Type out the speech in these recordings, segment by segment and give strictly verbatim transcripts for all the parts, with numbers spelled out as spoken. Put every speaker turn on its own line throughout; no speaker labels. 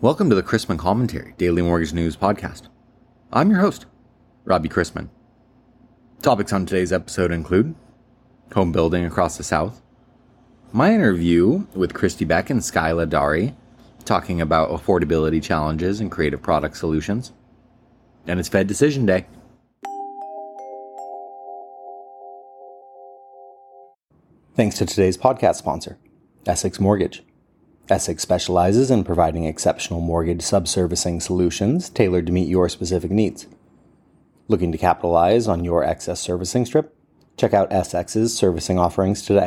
Welcome to the Chrisman Commentary, Daily Mortgage News Podcast. I'm your host, Robbie Chrisman. Topics on today's episode include home building across the South, my interview with Christy Beck and Skyla Dari, talking about affordability challenges and creative product solutions, and it's Fed Decision Day. Thanks to today's podcast sponsor, Essex Mortgage. Essex specializes in providing exceptional mortgage subservicing solutions tailored to meet your specific needs. Looking to capitalize on your excess servicing strip? Check out Essex's servicing offerings today.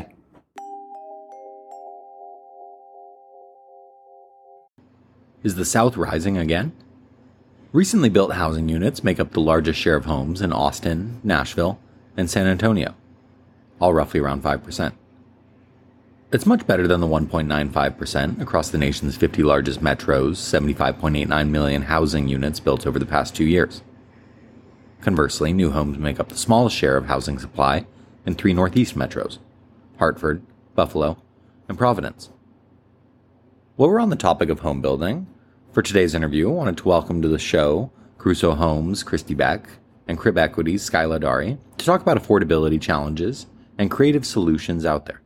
Is the South rising again? Recently built housing units make up the largest share of homes in Austin, Nashville, and San Antonio, all roughly around five percent. It's much better than the one point nine five percent across the nation's fifty largest metros, seventy-five point eight nine million housing units built over the past two years. Conversely, new homes make up the smallest share of housing supply in three Northeast metros, Hartford, Buffalo, and Providence. While we're on the topic of home building, for today's interview, I wanted to welcome to the show Caruso Homes' Christy Beck and Crib Equity's Skyla Dari to talk about affordability challenges and creative solutions out there.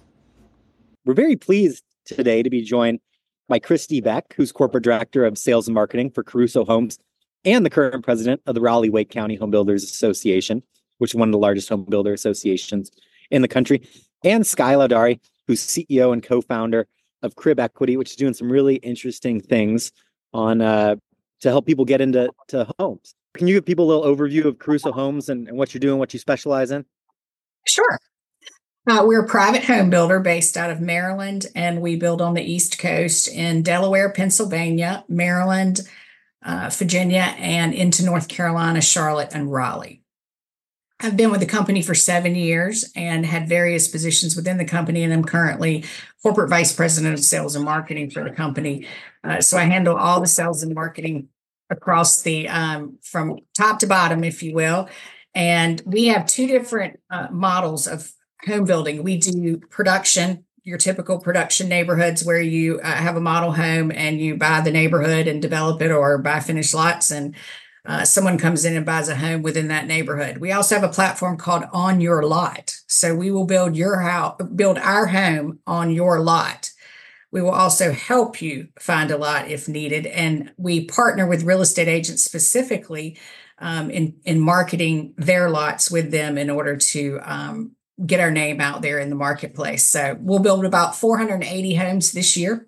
We're very pleased today to be joined by Christy Beck, who's Corporate Director of Sales and Marketing for Caruso Homes and the current president of the Raleigh-Wake County Home Builders Association, which is one of the largest home builder associations in the country, and Skyla Dari, who's C E O and co-founder of Crib Equity, which is doing some really interesting things on uh, to help people get into to homes. Can you give people a little overview of Caruso Homes and, and what you're doing, what you specialize in?
Sure. Uh, we're a private home builder based out of Maryland, and we build on the East Coast in Delaware, Pennsylvania, Maryland, uh, Virginia, and into North Carolina, Charlotte, and Raleigh. I've been with the company for seven years and had various positions within the company, and I'm currently corporate vice president of sales and marketing for the company. Uh, so I handle all the sales and marketing across the, um, from top to bottom, if you will. And we have two different uh, models of home building. We do production, your typical production neighborhoods where you uh, have a model home and you buy the neighborhood and develop it, or buy finished lots and uh, someone comes in and buys a home within that neighborhood. We also have a platform called On Your Lot. So we will build your house, build our home on your lot. We will also help you find a lot if needed. And we partner with real estate agents specifically um, in, in marketing their lots with them in order to um, get our name out there in the marketplace. So we'll build about four hundred eighty homes this year.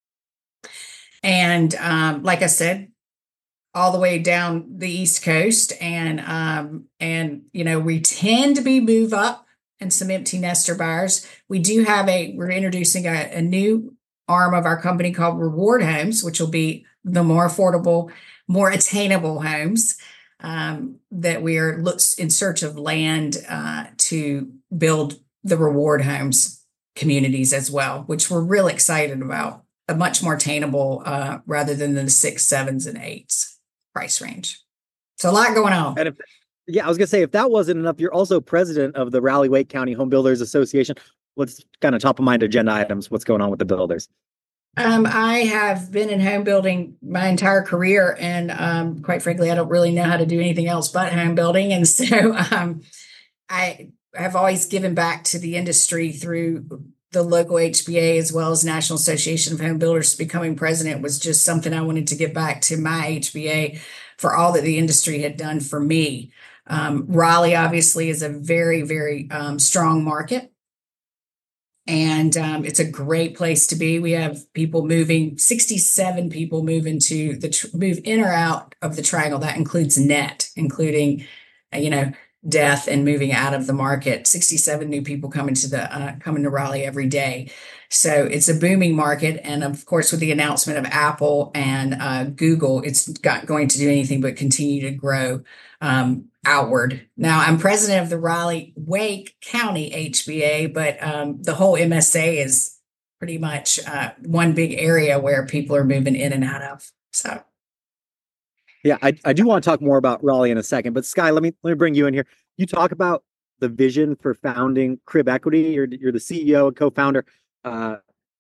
And um, like I said, all the way down the East Coast. And, um, and, you know, we tend to be move up and some empty nester buyers. We do have a, we're introducing a, a new arm of our company called Reward Homes, which will be the more affordable, more attainable homes um, that we are in search of land uh, to build the Reward Homes communities as well, which we're really excited about. A much more attainable uh, rather than the six, sevens, and eights price range. So a lot going on.
And if, yeah, I was gonna say, if that wasn't enough, you're also president of the Raleigh-Wake County Home Builders Association. What's kind of top of mind agenda items? What's going on with the builders?
Um, I have been in home building my entire career, and um, quite frankly, I don't really know how to do anything else but home building. And so um, I have always given back to the industry through the local H B A as well as National Association of Home Builders. Becoming president was just something I wanted to give back to my H B A for all that the industry had done for me. Um, Raleigh obviously is a very, very um, strong market. And um, it's a great place to be. We have people moving, sixty-seven people move into the tr- move in or out of the triangle. That includes net, including, uh, you know, death and moving out of the market. sixty-seven new people coming to the uh, coming to Raleigh every day. So it's a booming market. And of course, with the announcement of Apple and uh, Google, it's not going to do anything but continue to grow um, outward. Now, I'm president of the Raleigh-Wake County H B A, but um, the whole M S A is pretty much uh, one big area where people are moving in and out of. So,
yeah, I, I do want to talk more about Raleigh in a second, but Sky, let me let me bring you in here. You talk about the vision for founding Crib Equity. You're you're the C E O and co-founder. Uh,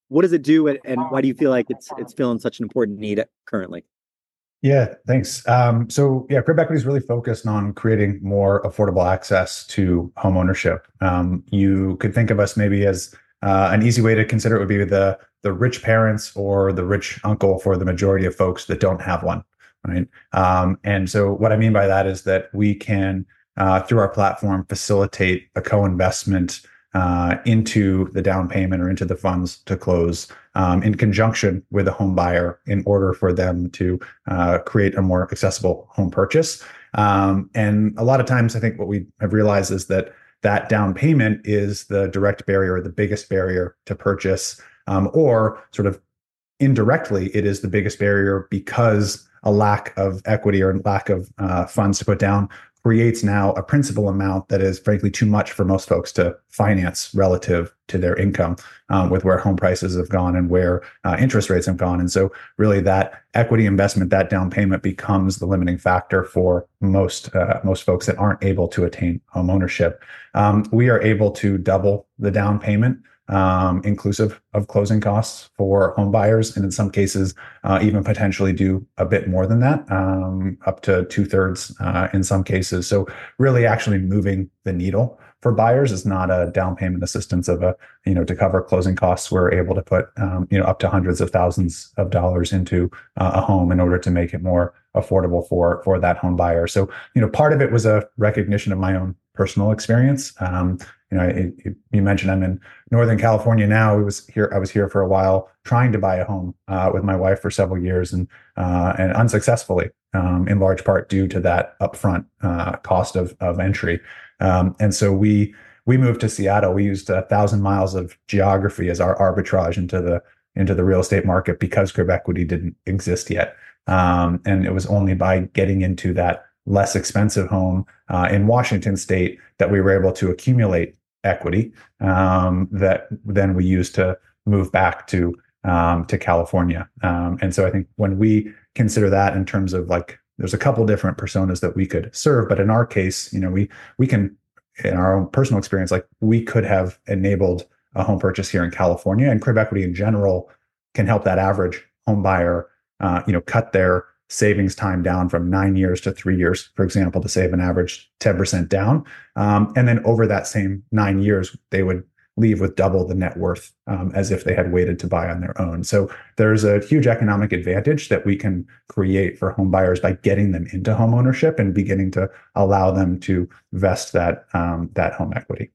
what does it do, and, and why do you feel like it's it's filling such an important need currently?
Yeah, thanks. Um, so yeah, Crib Equity is really focused on creating more affordable access to home ownership. Um, you could think of us maybe as uh, an easy way to consider it would be the the rich parents or the rich uncle for the majority of folks that don't have one, right? Um, and so what I mean by that is that we can, uh, through our platform, facilitate a co-investment uh, into the down payment or into the funds to close um, in conjunction with a home buyer in order for them to uh, create a more accessible home purchase. Um, and a lot of times, I think what we have realized is that that down payment is the direct barrier, the biggest barrier to purchase, um, or sort of indirectly, it is the biggest barrier because a lack of equity or lack of uh, funds to put down creates now a principal amount that is frankly too much for most folks to finance relative to their income, um, with where home prices have gone and where uh, interest rates have gone. And so really that equity investment, that down payment becomes the limiting factor for most uh, most folks that aren't able to attain home ownership. Um, we are able to double the down payment, um, inclusive of closing costs for home buyers, and in some cases, uh, even potentially do a bit more than that, um, up to two thirds uh, in some cases. So really actually moving the needle for buyers is not a down payment assistance of a, you know, to cover closing costs. We're able to put, um, you know, up to hundreds of thousands of dollars into uh, a home in order to make it more affordable for, for that home buyer. So, you know, part of it was a recognition of my own personal experience. Um, you know, it, it, you mentioned I'm in Northern California now. We was here. I was here for a while trying to buy a home uh, with my wife for several years, and uh, and unsuccessfully, um, in large part due to that upfront uh, cost of of entry. Um, and so we we moved to Seattle. We used a thousand miles of geography as our arbitrage into the into the real estate market because Crib Equity didn't exist yet. Um, and it was only by getting into that less expensive home uh, in Washington State that we were able to accumulate equity um, that then we used to move back to um, to California. Um, and so I think when we consider that in terms of like, there's a couple different personas that we could serve, but in our case, you know, we we can, in our own personal experience, like we could have enabled a home purchase here in California, and Crib Equity in general can help that average home buyer, uh, you know, cut their savings time down from nine years to three years, for example, to save an average ten percent down. Um, and then over that same nine years, they would leave with double the net worth um, as if they had waited to buy on their own. So there's a huge economic advantage that we can create for home buyers by getting them into home ownership and beginning to allow them to vest that um, that home equity.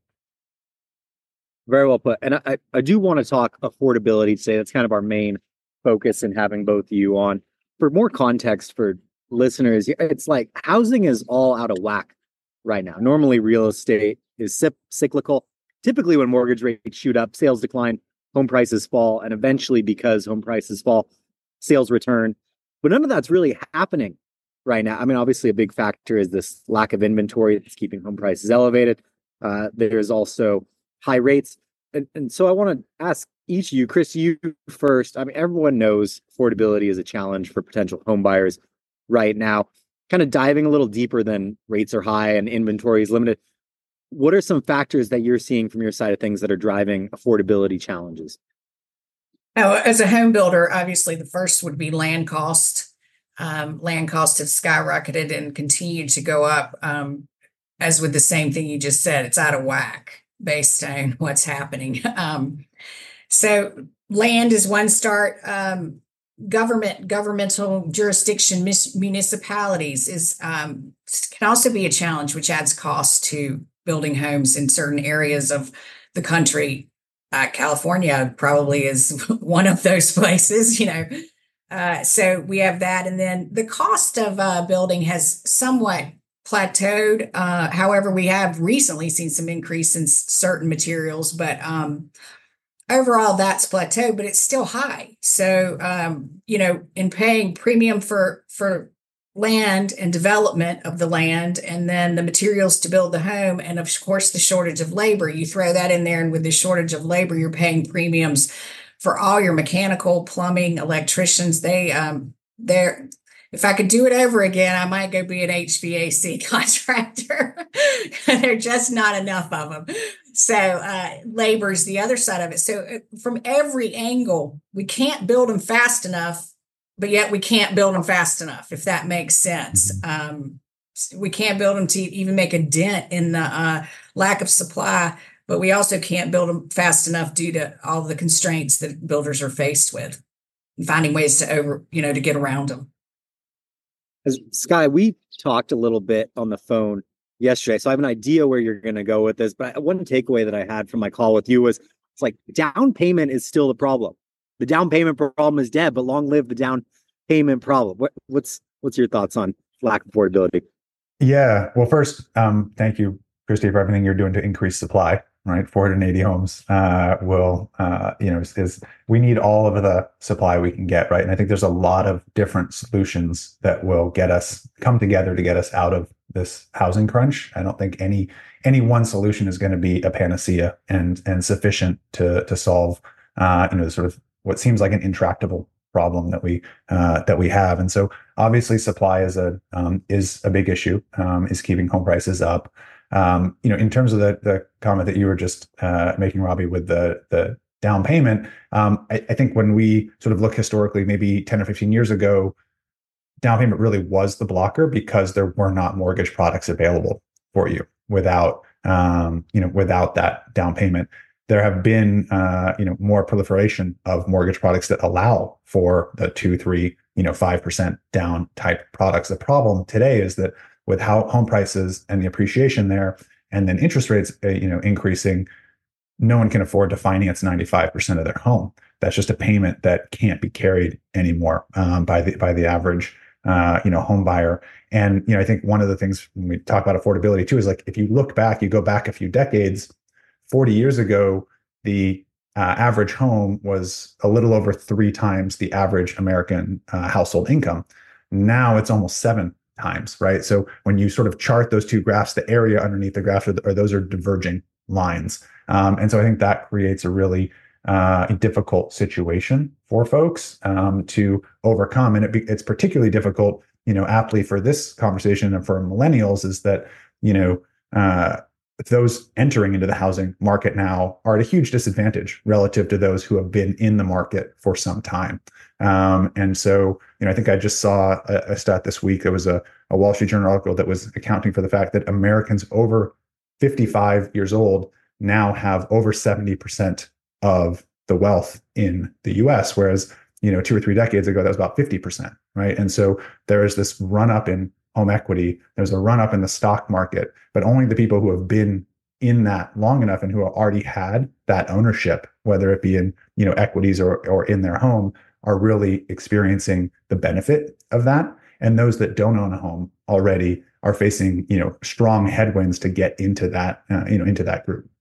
Very well put. And I, I do want to talk affordability today. That's kind of our main focus in having both of you on. For more context for listeners, it's like housing is all out of whack right now. Normally, real estate is cyclical. Typically, when mortgage rates shoot up, sales decline, home prices fall, and eventually, because home prices fall, sales return. But none of that's really happening right now. I mean, obviously, a big factor is this lack of inventory that's keeping home prices elevated. Uh, there's also high rates. And, and so I want to ask each of you, Chris, you first. I mean, everyone knows affordability is a challenge for potential home buyers right now. Kind of diving a little deeper than rates are high and inventory is limited. What are some factors that you're seeing from your side of things that are driving affordability challenges?
Oh, as a home builder, obviously the first would be land cost. Um, land costs have skyrocketed and continued to go up. Um, as with the same thing you just said, it's out of whack based on what's happening. Um, so land is one start. Um, government, governmental jurisdiction, mis- municipalities is um, can also be a challenge, which adds cost to building homes in certain areas of the country. Uh, California probably is one of those places, you know. Uh, so we have that. And then the cost of uh, building has somewhat plateaued. Uh, however, we have recently seen some increase in certain materials, but um, overall that's plateaued, but it's still high. So, um, you know, in paying premium for, for land and development of the land, and then the materials to build the home, and of course the shortage of labor, you throw that in there, and with the shortage of labor, you're paying premiums for all your mechanical, plumbing, electricians. They um they're if I could do it over again, I might go be an H V A C contractor. There are just not enough of them. So uh, labor is the other side of it. So uh, from every angle, we can't build them fast enough, but yet we can't build them fast enough, if that makes sense. Um, we can't build them to even make a dent in the uh, lack of supply, but we also can't build them fast enough due to all the constraints that builders are faced with, and finding ways to over, you know, to get around them.
As Sky, we talked a little bit on the phone yesterday, so I have an idea where you're going to go with this. But one takeaway that I had from my call with you was it's like down payment is still the problem. The down payment problem is dead, but long live the down payment problem. What, what's what's your thoughts on lack of affordability?
Yeah. Well, first, um, thank you, Christy, for everything you're doing to increase supply. Right, four hundred eighty homes uh, will, uh, you know, is, is we need all of the supply we can get, right? And I think there's a lot of different solutions that will get us come together to get us out of this housing crunch. I don't think any any one solution is going to be a panacea and and sufficient to to solve, uh, you know, sort of what seems like an intractable problem that we uh, that we have. And so, obviously, supply is a um, is a big issue. Um, is keeping home prices up. Um, you know, in terms of the the comment that you were just uh, making, Robbie, with the the down payment, um, I, I think when we sort of look historically, maybe ten or fifteen years ago, down payment really was the blocker because there were not mortgage products available for you without, um, you know, without that down payment. There have been, uh, you know, more proliferation of mortgage products that allow for the two, three, you know, five percent down type products. The problem today is that with how home prices and the appreciation there, and then interest rates, uh, you know, increasing, no one can afford to finance ninety-five percent of their home. That's just a payment that can't be carried anymore um, by the by the average, uh, you know, home buyer. And you know, I think one of the things when we talk about affordability too is like if you look back, you go back a few decades, forty years ago, the uh, average home was a little over three times the average American uh, household income. Now it's almost seven times, right? So when you sort of chart those two graphs, the area underneath the graph, or, or those are diverging lines. Um, and so I think that creates a really uh, difficult situation for folks um, to overcome. And it be, it's particularly difficult, you know, aptly for this conversation and for millennials is that, you know, uh, those entering into the housing market now are at a huge disadvantage relative to those who have been in the market for some time. Um, and so, you know, I think I just saw a, a stat this week. There was a, a Wall Street Journal article that was accounting for the fact that Americans over fifty-five years old now have over seventy percent of the wealth in the U S, whereas, you know, two or three decades ago, that was about fifty percent, right? And so there is this run up in home equity. There's a run up in the stock market, but only the people who have been in that long enough and who have already had that ownership, whether it be in, you know, equities or or in their home, are really experiencing the benefit of that. And those that don't own a home already are facing, you know, strong headwinds to get into that, uh, you know, into that group.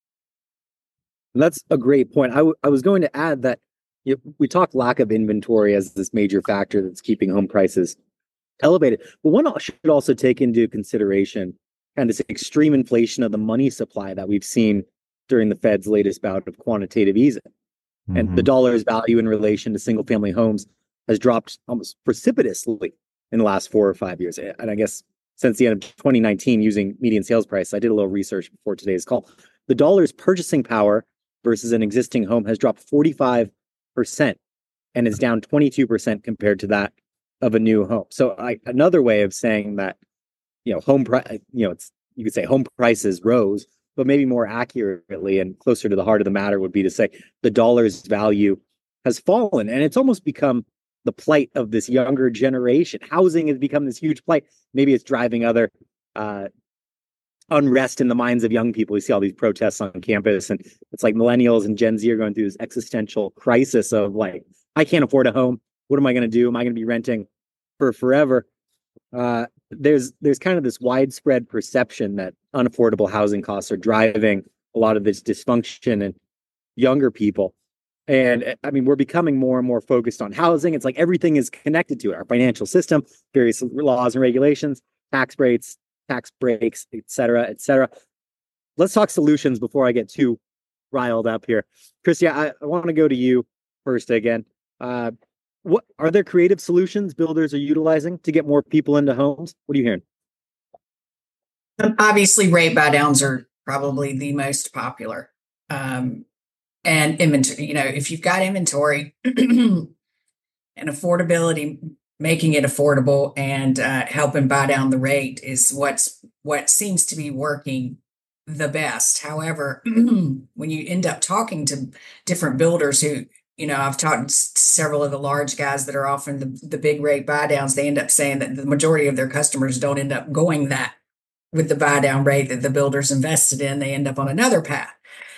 That's a great point. I, w- I was going to add that you know, we talk lack of inventory as this major factor that's keeping home prices elevated. But one should also take into consideration kind of this extreme inflation of the money supply that we've seen during the Fed's latest bout of quantitative easing. Mm-hmm. And the dollar's value in relation to single family homes has dropped almost precipitously in the last four or five years. And I guess since the end of twenty nineteen, using median sales price, I did a little research before today's call. The dollar's purchasing power versus an existing home has dropped forty-five percent and is down twenty-two percent compared to that of a new home. So I, another way of saying that, you know, home price, you know, it's, you could say home prices rose, but maybe more accurately and closer to the heart of the matter would be to say the dollar's value has fallen. And it's almost become the plight of this younger generation. Housing has become this huge plight. Maybe it's driving other uh, unrest in the minds of young people. We see all these protests on campus, and it's like millennials and Gen Z are going through this existential crisis of like, I can't afford a home. What am I going to do? Am I going to be renting for forever? Uh, there's there's kind of this widespread perception that unaffordable housing costs are driving a lot of this dysfunction in younger people. And I mean, we're becoming more and more focused on housing. It's like everything is connected to it. Our financial system, various laws and regulations, tax breaks, tax breaks, et cetera, et cetera. Let's talk solutions before I get too riled up here. Christy, I, I want to go to you first again. Uh, what are there creative solutions builders are utilizing to get more people into homes? What are you hearing?
Obviously, rate buy downs are probably the most popular. Um, and inventory, you know, if you've got inventory and affordability, making it affordable and uh, helping buy down the rate is what's what seems to be working the best. However, when you end up talking to different builders who, you know, I've talked to several of the large guys that are offering the, the big rate buy downs, they end up saying that the majority of their customers don't end up going that with the buy down rate that the builders invested in. They end up on another path.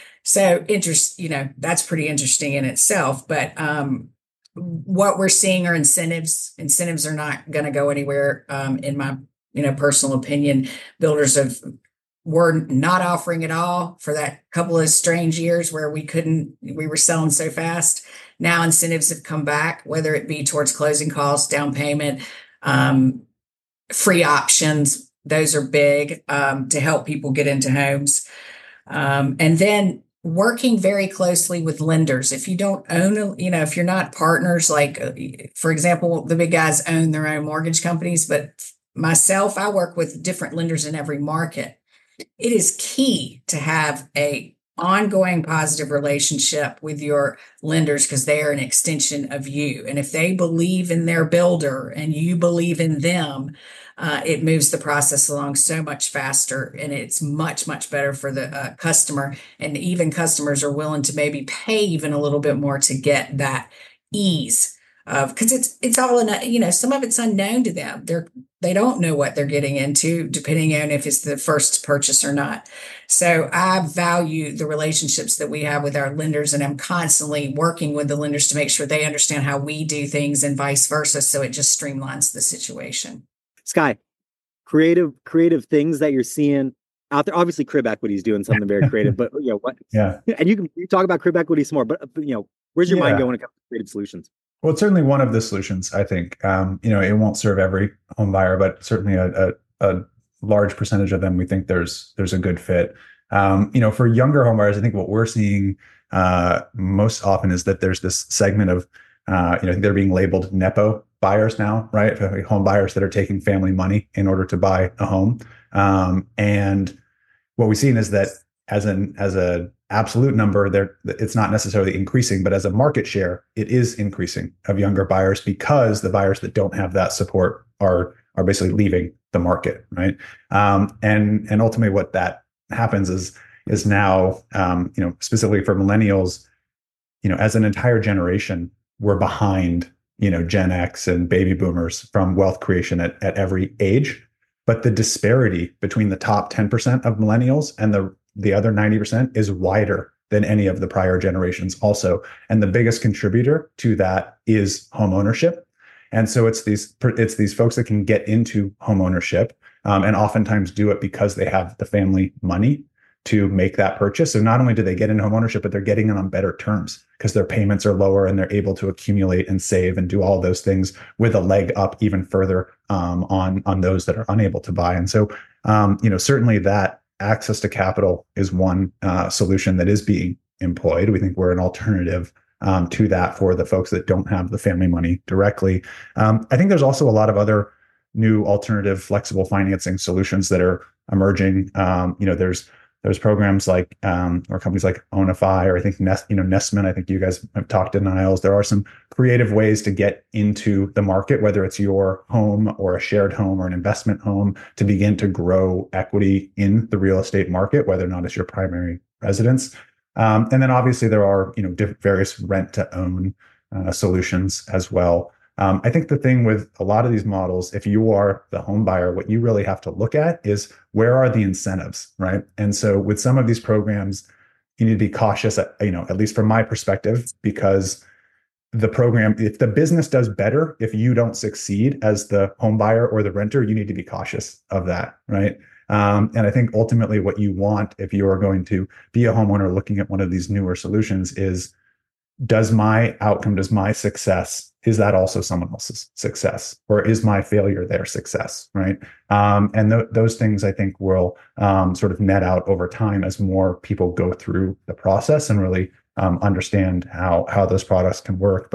So interest, you know, that's pretty interesting in itself. But um, what we're seeing are incentives. Incentives are not going to go anywhere. Um, in my, you know, personal opinion, builders have were not offering at all for that couple of strange years where we couldn't, we were selling so fast. Now incentives have come back, whether it be towards closing costs, down payment, um, free options. Those are big um, to help people get into homes. Um, and then working very closely with lenders. If you don't own, you know, if you're not partners, like, for example, the big guys own their own mortgage companies, but myself, I work with different lenders in every market. It is key to have a ongoing positive relationship with your lenders because they are an extension of you. And if they believe in their builder and you believe in them, uh, it moves the process along so much faster and it's much, much better for the uh, customer. And even customers are willing to maybe pay even a little bit more to get that ease of, because it's it's all in a, you know, some of it's unknown to them. They're they don't know what they're getting into, depending on if it's the first purchase or not. So I value the relationships that we have with our lenders, and I'm constantly working with the lenders to make sure they understand how we do things and vice versa. So it just streamlines the situation.
Sky, creative, creative things that you're seeing out there. Obviously, Crib Equity is doing something very creative, but you know what?
Yeah.
And you can you talk about Crib Equity some more, but you know, where's your
yeah.
mind going when it comes to creative solutions?
Well, it's certainly one of the solutions, I think. Um, you know, it won't serve every home buyer, but certainly a, a, a large percentage of them, we think there's there's a good fit. Um, you know, for younger home buyers, I think what we're seeing uh, most often is that there's this segment of, uh, you know, they're being labeled Nepo buyers now, right? Home buyers that are taking family money in order to buy a home. Um, and what we've seen is that as an as a absolute number, there it's not necessarily increasing, but as a market share, it is increasing of younger buyers because the buyers that don't have that support are are basically leaving the market, right? Um, and and ultimately, what that happens is is now, um, you know, specifically for millennials, you know, as an entire generation, we're behind, you know, Gen X and baby boomers from wealth creation at at every age, but the disparity between the top ten percent of millennials and the the other ninety percent is wider than any of the prior generations also. And the biggest contributor to that is home ownership. And so it's these it's these folks that can get into home ownership um, and oftentimes do it because they have the family money to make that purchase. So not only do they get into home ownership, but they're getting it on better terms because their payments are lower and they're able to accumulate and save and do all those things with a leg up even further um, on, on those that are unable to buy. And so, um, you know, certainly that access to capital is one uh, solution that is being employed. We think we're an alternative um, to that for the folks that don't have the family money directly. Um, I think there's also a lot of other new alternative flexible financing solutions that are emerging. Um, you know, there's there's programs like um, or companies like Ownify, or I think Nest, you know, Nestman. I think you guys have talked to Niles. There are some creative ways to get into the market, whether it's your home or a shared home or an investment home, to begin to grow equity in the real estate market, whether or not it's your primary residence. Um, and then obviously there are, you know, different various rent to own uh, solutions as well. Um, I think the thing with a lot of these models, if you are the home buyer, what you really have to look at is where are the incentives, right? And so with some of these programs, you need to be cautious, at, you know, at least from my perspective, because the program, if the business does better, if you don't succeed as the home buyer or the renter, you need to be cautious of that, right? Um, and I think ultimately what you want if you are going to be a homeowner looking at one of these newer solutions is, does my outcome, does my success, is that also someone else's success, or is my failure their success, right? Um, and th- those things I think will um, sort of net out over time as more people go through the process and really um, understand how how those products can work. But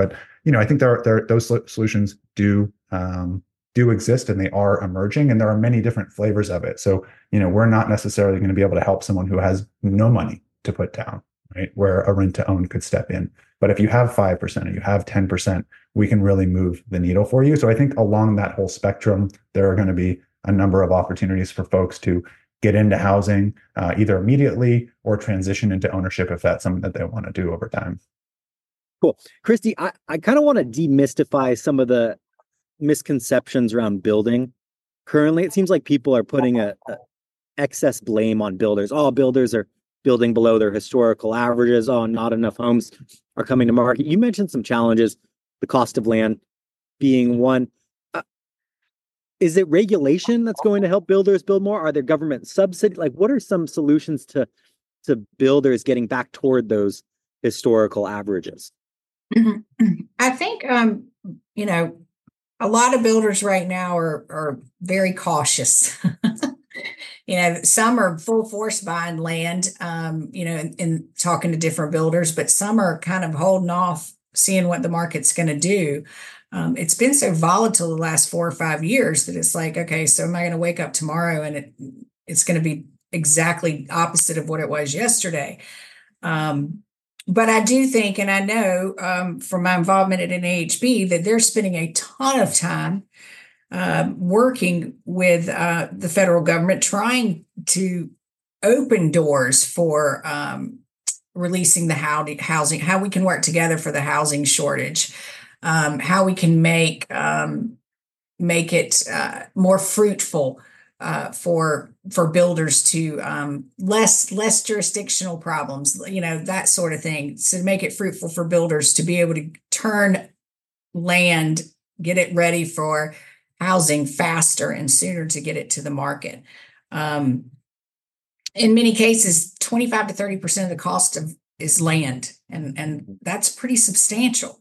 you know, I think there are, there those solutions do um, do exist, and they are emerging, and there are many different flavors of it. So, you know, we're not necessarily going to be able to help someone who has no money to put down, right? Where a rent to own could step in. But if you have five percent or you have ten percent, we can really move the needle for you. So I think along that whole spectrum, there are going to be a number of opportunities for folks to get into housing uh, either immediately or transition into ownership if that's something that they want to do over time.
Cool. Christy, I, I kind of want to demystify some of the misconceptions around building. Currently, it seems like people are putting a, a excess blame on builders. All builders are building below their historical averages. Oh, not enough homes are coming to market. You mentioned some challenges, the cost of land being one. Uh, is it regulation that's going to help builders build more? Are there government subsidies? Like, what are some solutions to to builders getting back toward those historical averages?
I think, um, you know, a lot of builders right now are are very cautious. You know, some are full force buying land, um, you know, and, and talking to different builders, but some are kind of holding off, seeing what the market's going to do. Um, it's been so volatile the last four or five years that it's like, okay, so am I going to wake up tomorrow and it it's going to be exactly opposite of what it was yesterday? Um, But I do think, and I know um, from my involvement at N A H B, that they're spending a ton of time uh, working with uh, the federal government, trying to open doors for um, releasing the housing, how we can work together for the housing shortage, um, how we can make um, make it uh, more fruitful Uh, for for builders to um, less less jurisdictional problems, you know, that sort of thing. So to make it fruitful for builders to be able to turn land, get it ready for housing faster and sooner to get it to the market. Um, in many cases, twenty-five to thirty percent of the cost of is land, and and that's pretty substantial.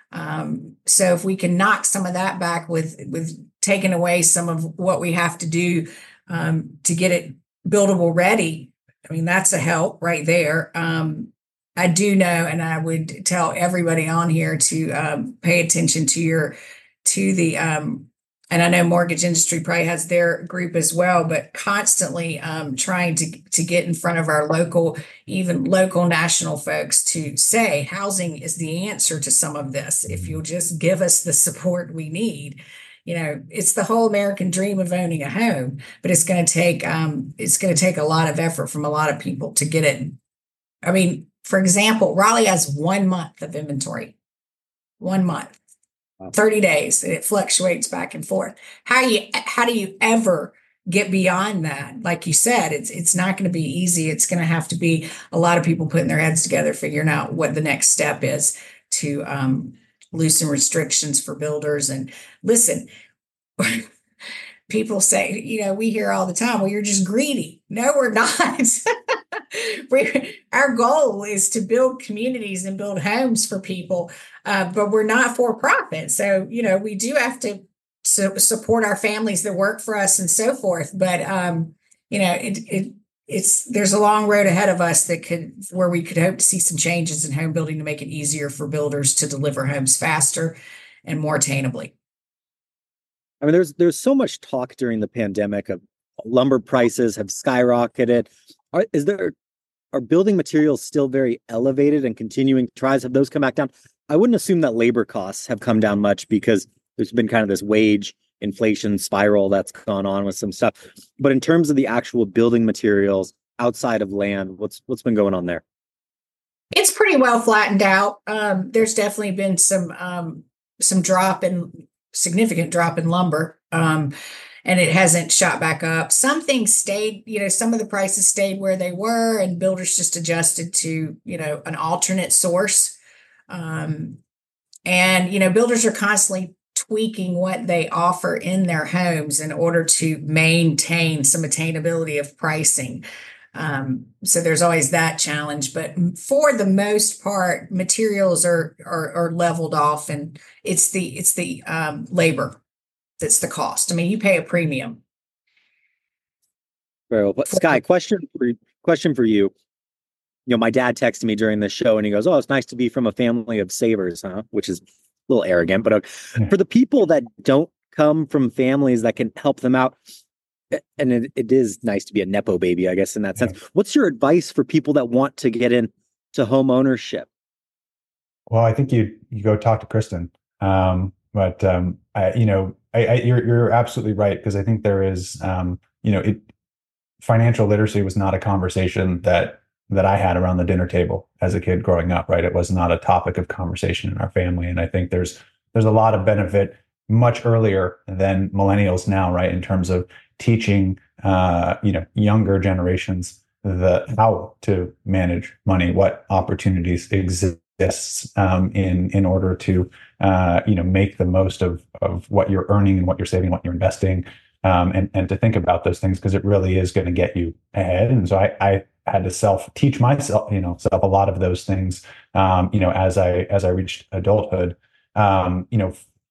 Um, so if we can knock some of that back with with taking away some of what we have to do um, to get it buildable ready, I mean, that's a help right there. Um, I do know, and I would tell everybody on here to um, pay attention to your to the um, and I know mortgage industry probably has their group as well, but constantly um, trying to to get in front of our local, even local national folks to say housing is the answer to some of this. If you'll just give us the support we need, you know, it's the whole American dream of owning a home, but it's going to take um, it's going to take a lot of effort from a lot of people to get it. I mean, for example, Raleigh has one month of inventory, one month. thirty days, and it fluctuates back and forth. How you how do you ever get beyond that? Like you said, it's it's not going to be easy. It's going to have to be a lot of people putting their heads together, figuring out what the next step is to um, loosen restrictions for builders. And listen, people say, you know, we hear all the time, well, you're just greedy. No, we're not. we, our goal is to build communities and build homes for people, uh, but we're not for profit. So, you know, we do have to su- support our families that work for us and so forth. But, um, you know, it, it it's there's a long road ahead of us that could where we could hope to see some changes in home building to make it easier for builders to deliver homes faster and more attainably.
I mean, there's there's so much talk during the pandemic of lumber prices have skyrocketed. Are, is there are building materials still very elevated and continuing to rise? Have those come back down? I wouldn't assume that labor costs have come down much because there's been kind of this wage inflation spiral that's gone on with some stuff. But in terms of the actual building materials outside of land, what's what's been going on there?
It's pretty well flattened out. Um, there's definitely been some um, some drop in significant drop in lumber. Um, and it hasn't shot back up. Some things stayed, you know, some of the prices stayed where they were, and builders just adjusted to, you know, an alternate source. Um, and, you know, builders are constantly tweaking what they offer in their homes in order to maintain some attainability of pricing. Um, so there's always that challenge, but for the most part, materials are, are, are leveled off, and it's the, it's the um, labor that's the cost. I mean, you pay a premium.
Very well. But Sky, question for question for you. You know, my dad texted me during the show, and he goes, "Oh, it's nice to be from a family of savers, huh?" Which is little arrogant, but uh,
Yeah.
for the people that don't come from families that can help them out, and it, it is nice to be a Nepo baby, I guess, in that sense.
Yeah.
What's your advice for people that want to get in to home ownership?
Well, I think you you go talk to Kristen. Um, but um, I, you know, I, I, you're you're absolutely right, because I think there is, um, you know, it financial literacy was not a conversation that that I had around the dinner table as a kid growing up. Right, it was not a topic of conversation in our family, and I think there's there's a lot of benefit much earlier than millennials now, right, in terms of teaching, uh, you know, younger generations the how to manage money, what opportunities exist um, in in order to uh, you know make the most of of what you're earning and what you're saving, what you're investing, um, and and to think about those things, because it really is going to get you ahead. And so I, I had to self teach myself, you know, self a lot of those things, um, you know, as I as I reached adulthood. Um, you know,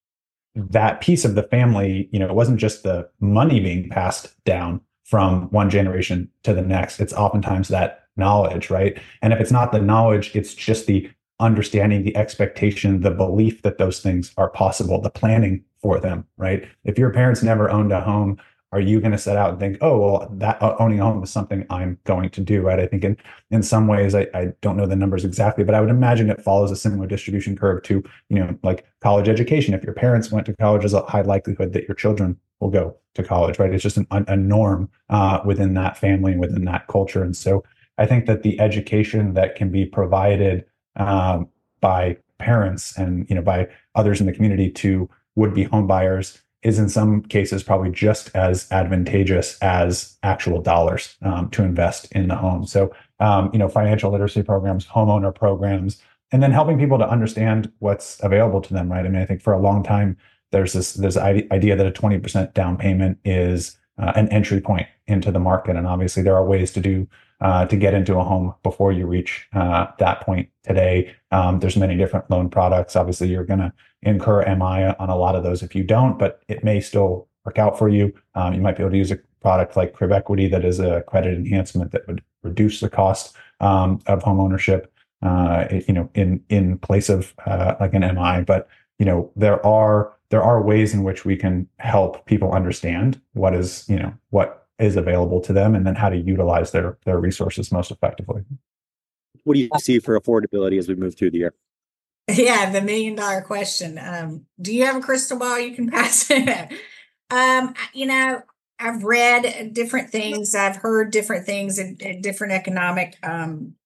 that piece of the family, you know, it wasn't just the money being passed down from one generation to the next. It's oftentimes that knowledge, right? And if it's not the knowledge, it's just the understanding, the expectation, the belief that those things are possible, the planning for them, right? If your parents never owned a home, are you going to set out and think, oh, well, that uh, owning a home is something I'm going to do, right? I think in in some ways, I, I don't know the numbers exactly, but I would imagine it follows a similar distribution curve to, you know, like college education. If your parents went to college, there's a high likelihood that your children will go to college, right? It's just an, a norm uh, within that family and within that culture. And so I think that the education that can be provided um, by parents and, you know, by others in the community to would-be home buyers is in some cases probably just as advantageous as actual dollars um, to invest in the home. So, um, you know, financial literacy programs, homeowner programs, and then helping people to understand what's available to them, right? I mean, I think for a long time, there's this, this idea that a twenty percent down payment is uh, an entry point into the market. And obviously there are ways to do Uh, to get into a home before you reach uh, that point today. Um, there's many different loan products. Obviously, you're going to incur M I on a lot of those if you don't, but it may still work out for you. Um, you might be able to use a product like Crib Equity that is a credit enhancement that would reduce the cost um, of home ownership, uh, you know, in in place of uh, like an M I. But you know, there are there are ways in which we can help people understand what is, you know, what is available to them, and then how to utilize their their resources most effectively.
What do you see for affordability as we move through the year?
Yeah, the million dollar question. Um, do you have a crystal ball you can pass it? um, you know, I've read different things. I've heard different things in, in different economic um,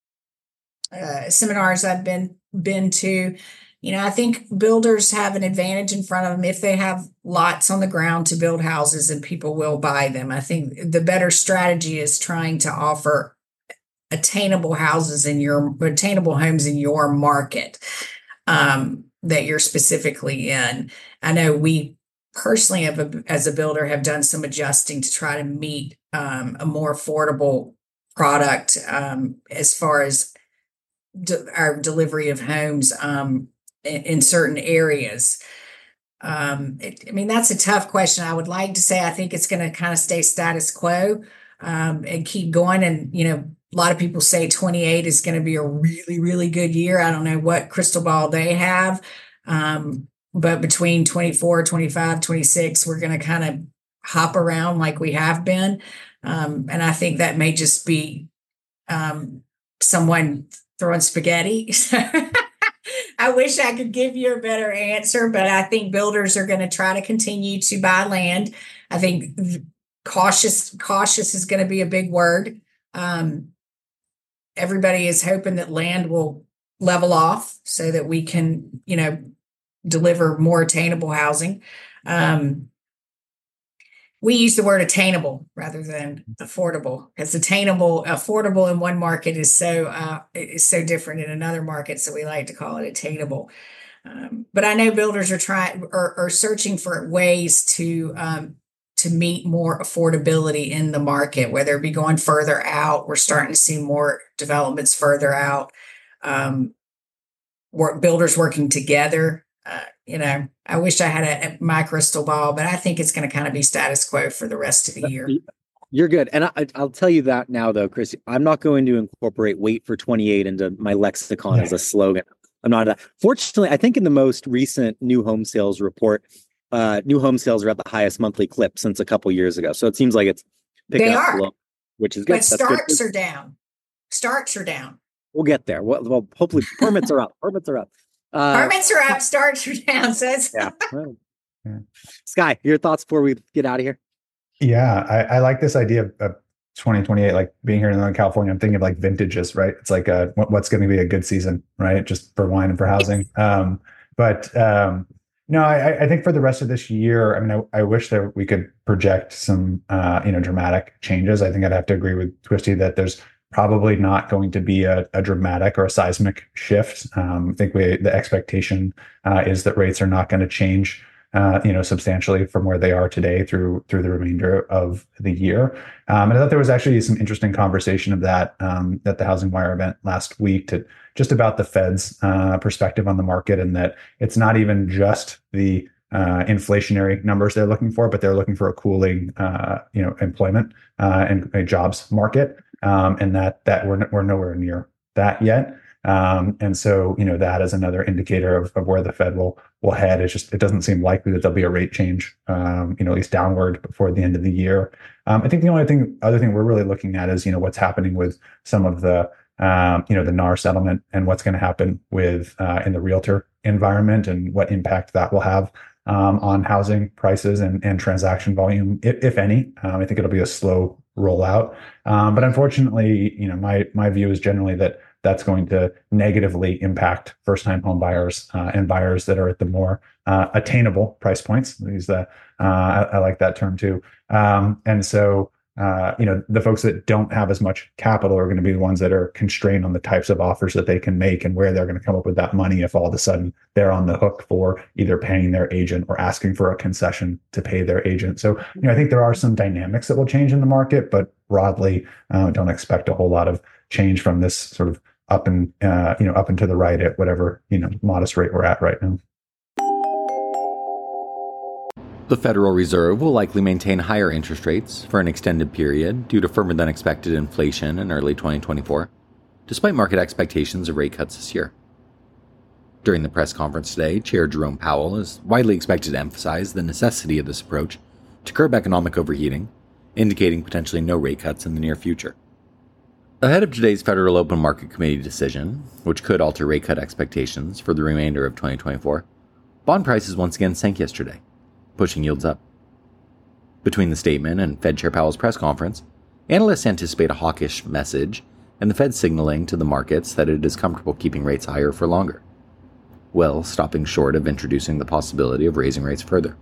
uh, seminars I've been been to. You know, I think builders have an advantage in front of them if they have lots on the ground to build houses and people will buy them. I think the better strategy is trying to offer attainable houses in your attainable homes in your market um, that you're specifically in. I know we personally, have a, as a builder, have done some adjusting to try to meet um, a more affordable product um, as far as de- our delivery of homes. Um, in certain areas. Um, it, I mean, that's a tough question. I would like to say I think it's going to kind of stay status quo um, and keep going. And, you know, a lot of people say twenty-eight is going to be a really, really good year. I don't know what crystal ball they have. Um, but between twenty-four, twenty-five, twenty-six, we're going to kind of hop around like we have been. Um, and I think that may just be um, someone throwing spaghetti. I wish I could give you a better answer, but I think builders are going to try to continue to buy land. I think cautious, cautious is going to be a big word. Um, everybody is hoping that land will level off so that we can, you know, deliver more attainable housing. Um, we use the word attainable rather than affordable, because attainable, affordable in one market is so uh, is so different in another market. So we like to call it attainable. Um, but I know builders are trying are, are searching for ways to um, to meet more affordability in the market, whether it be going further out. We're starting to see more developments further out. Um, work builders working together. Uh, you know, I wish I had a, a my crystal ball, but I think it's going to kind of be status quo for the rest of the year.
You're good. And I, I'll tell you that now, though, Chris, I'm not going to incorporate wait for twenty-eight into my lexicon yeah. as a slogan. I'm not. Fortunately, I think in the most recent new home sales report, uh, new home sales are at the highest monthly clip since a couple years ago. So it seems like it's picking
They
up
are.
a little, which is good.
But
That's
starts
good.
are down. Starts are down.
We'll get there. Well, well hopefully permits are up. Permits are up. Uh,
Permits are up. Starts are down. So it's
yeah. Well, yeah. Sky, your thoughts before we get out of here?
Yeah, I, I like this idea of, of twenty twenty-eight, like being here in Northern California. I'm thinking of like vintages, right? It's like a, what, what's going to be a good season, right? Just for wine and for housing. Um, but um, no, I, I think for the rest of this year, I mean, I, I wish that we could project some, uh, you know, dramatic changes. I think I'd have to agree with Twisty that there's probably not going to be a, a dramatic or a seismic shift. Um, I think we, the expectation uh, is that rates are not going to change, uh, you know, substantially from where they are today through through the remainder of the year. Um, and I thought there was actually some interesting conversation of that um, at the Housing Wire event last week, to just about the Fed's uh, perspective on the market, and that it's not even just the uh, inflationary numbers they're looking for, but they're looking for a cooling, uh, you know, employment uh, and a jobs market. Um, and that that we're we're nowhere near that yet, um, and so you know that is another indicator of, of where the Fed will will head. It's just it doesn't seem likely that there'll be a rate change, um, you know, at least downward before the end of the year. Um, I think the only thing other thing we're really looking at is you know what's happening with some of the um, you know the N A R settlement, and what's going to happen with uh, in the realtor environment, and what impact that will have um, on housing prices and and transaction volume, if, if any. Um, I think it'll be a slow rollout. Um, but unfortunately, you know, my my view is generally that that's going to negatively impact first-time home buyers uh, and buyers that are at the more uh, attainable price points. Use the uh, I, I like that term too. Um, and so, uh, you know, the folks that don't have as much capital are going to be the ones that are constrained on the types of offers that they can make and where they're going to come up with that money if all of a sudden they're on the hook for either paying their agent or asking for a concession to pay their agent. So, you know, I think there are some dynamics that will change in the market, but broadly, uh, don't expect a whole lot of change from this sort of up and, uh, you know, up and to the right at whatever, you know, modest rate we're at right now.
The Federal Reserve will likely maintain higher interest rates for an extended period due to firmer than expected inflation in early twenty twenty-four, despite market expectations of rate cuts this year. During the press conference today, Chair Jerome Powell is widely expected to emphasize the necessity of this approach to curb economic overheating, indicating potentially no rate cuts in the near future. Ahead of today's Federal Open Market Committee decision, which could alter rate cut expectations for the remainder of twenty twenty-four, bond prices once again sank yesterday, pushing yields up. Between the statement and Fed Chair Powell's press conference, analysts anticipate a hawkish message and the Fed signaling to the markets that it is comfortable keeping rates higher for longer, well stopping short of introducing the possibility of raising rates further.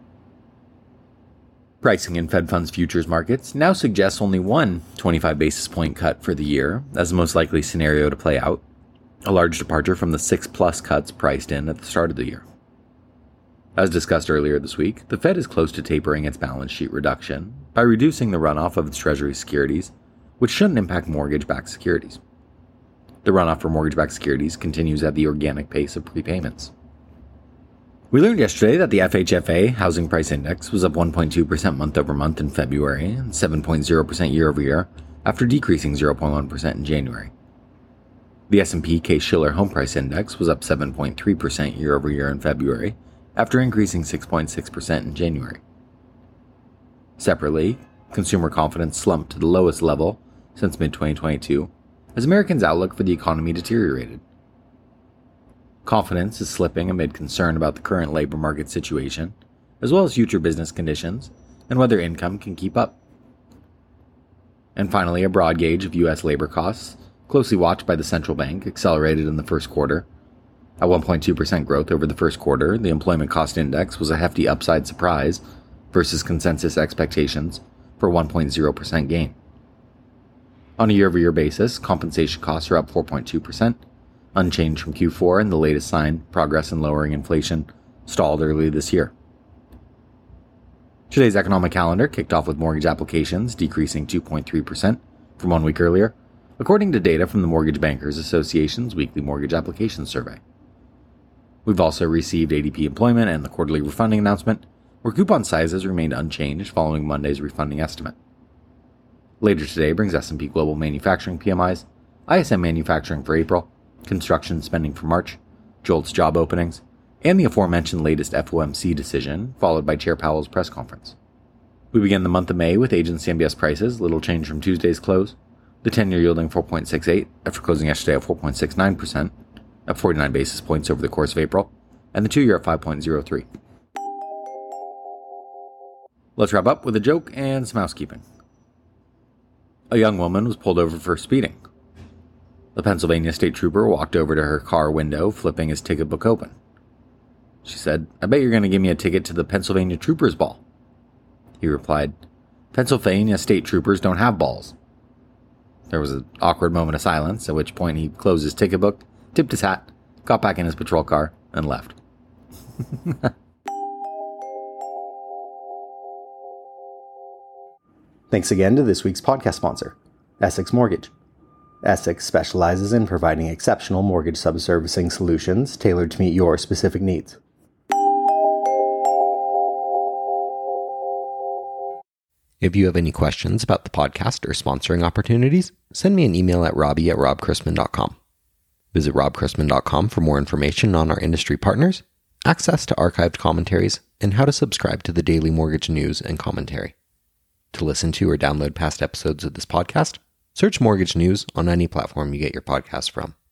Pricing in Fed funds futures markets now suggests only one twenty-five basis point cut for the year as the most likely scenario to play out, a large departure from the six plus cuts priced in at the start of the year. As discussed earlier this week, the Fed is close to tapering its balance sheet reduction by reducing the runoff of its Treasury securities, which shouldn't impact mortgage-backed securities. The runoff for mortgage-backed securities continues at the organic pace of prepayments. We learned yesterday that the F H F A Housing Price Index was up one point two percent month-over-month in February and seven point zero percent year-over-year after decreasing zero point one percent in January. The S and P Case-Shiller Home Price Index was up seven point three percent year-over-year in February after increasing six point six percent in January. Separately, consumer confidence slumped to the lowest level since mid twenty twenty-two as Americans' outlook for the economy deteriorated. Confidence is slipping amid concern about the current labor market situation, as well as future business conditions and whether income can keep up. And finally, a broad gauge of U S labor costs, closely watched by the central bank, accelerated in the first quarter. At one point two percent growth over the first quarter, the employment cost index was a hefty upside surprise versus consensus expectations for a one point zero percent gain. On a year-over-year basis, compensation costs are up four point two percent, unchanged from Q four, and the latest sign progress in lowering inflation stalled early this year. Today's economic calendar kicked off with mortgage applications decreasing two point three percent from one week earlier, according to data from the Mortgage Bankers Association's weekly mortgage application survey. We've also received A D P employment and the quarterly refunding announcement, where coupon sizes remained unchanged following Monday's refunding estimate. Later today brings S and P Global Manufacturing P M Is, I S M Manufacturing for April, construction spending for March, JOLTS job openings, and the aforementioned latest F O M C decision, followed by Chair Powell's press conference. We begin the month of May with agency M B S prices, little change from Tuesday's close. The ten-year yielding four point six eight after closing yesterday at four point six nine percent, up forty-nine basis points over the course of April, and the two-year at five point zero three. Let's wrap up with a joke and some housekeeping. A young woman was pulled over for speeding. The Pennsylvania state trooper walked over to her car window, flipping his ticket book open. She said, "I bet you're going to give me a ticket to the Pennsylvania Troopers Ball." He replied, "Pennsylvania state troopers don't have balls." There was an awkward moment of silence, at which point he closed his ticket book, tipped his hat, got back in his patrol car, and left.
Thanks again to this week's podcast sponsor, Essex Mortgage. Essex specializes in providing exceptional mortgage subservicing solutions tailored to meet your specific needs. If you have any questions about the podcast or sponsoring opportunities, send me an email at robbie at rob chrisman dot com. Visit rob chrisman dot com for more information on our industry partners, access to archived commentaries, and how to subscribe to the daily mortgage news and commentary. To listen to or download past episodes of this podcast, search Mortgage News on any platform you get your podcasts from.